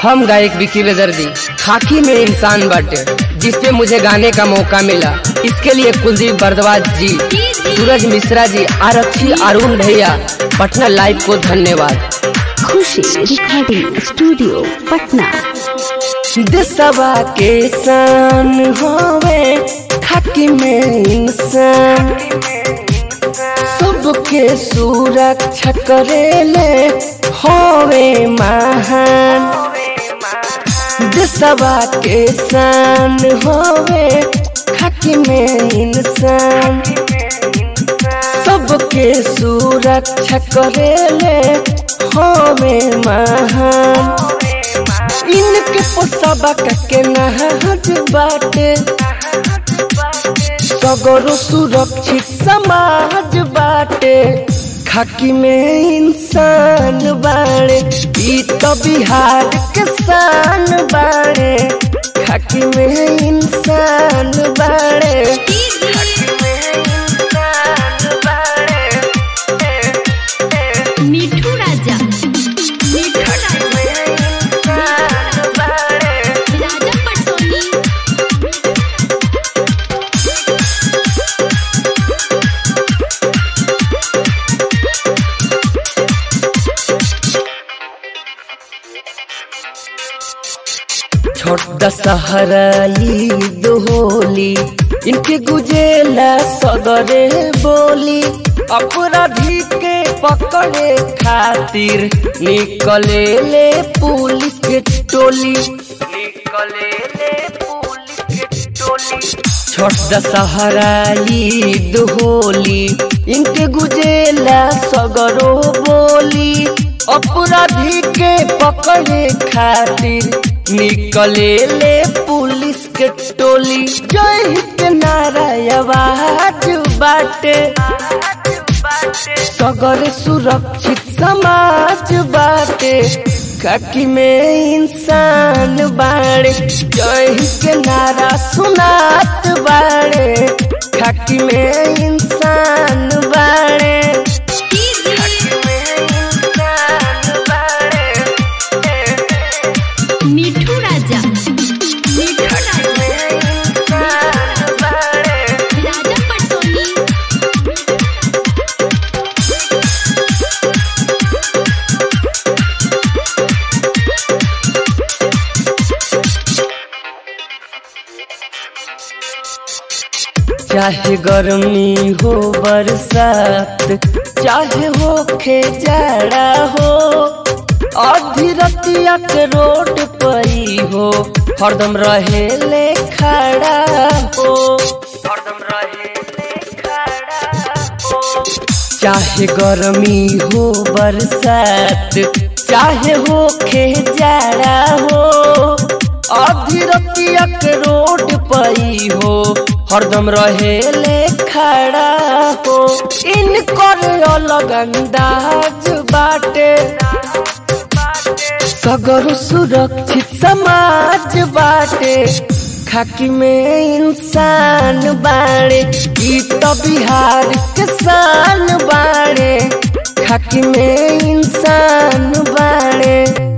हम गायक विकी बेदर्दी खाकी में इंसान बाटे जिसपे मुझे गाने का मौका मिला। इसके लिए कुलदीप बरद्वाज जी, सूरज मिश्रा जी, आरक्षी अरुण भैया, पटना लाइव को धन्यवाद। Khushi recording studio Patna. देशवा के शान होवे खाकी में इंसान, सबके सुरक्षा करेले होवे महान। देशवा के शान होवे खाकी में इंसान, सबके सुरक्षा करेले होवे महान। इनके पोसबा के नहज बाटे, सगरो सुरक्षित समाज बाटे। खाकी में इंसान बाड़े, ई तो बिहार के शान बाड़े। खाकी में इंसान बाड़े, मिठू राजा, राजा पटोली। छोटा सहरा ईद होली, इनके गुजेला सगरे बोली। अपराधी के पकड़े खातिर निकले ले पुलिस के टोली, छोटा सहरा ईद होली, इनके गुजेला सगरो बोली। अपराधी के पकड़े खातिर निकले ले पुलिस के टोली। जय हिंद नारा आवाज बाटे, सगरे सुरक्षित समाज बाटे। खाकी में इंसान बाड़े, जय हिंद नारा सुनात बाड़े। खाकी में इंसान बाड़े, मिठू राजा, राजा पटोली। चाहे गर्मी हो बरसात, चाहे हो खे जाड़ा हो, आधी रतिया के रोड पई हो, हरदम रहे ले खड़ा हो, हरदम रहे ले खड़ा हो। चाहे गर्मी हो बरसात, चाहे हो खे जाड़ा हो, आधी रतिया के रोड पई हो, हरदम रहे ले खड़ा हो। इनकर अलग अंदाज बाटे, सगरो सुरक्षित समाज बाटे। खाकी में इंसान बाड़े, ई तो बिहार के शान बाड़े। खाकी में इंसान बाड़े।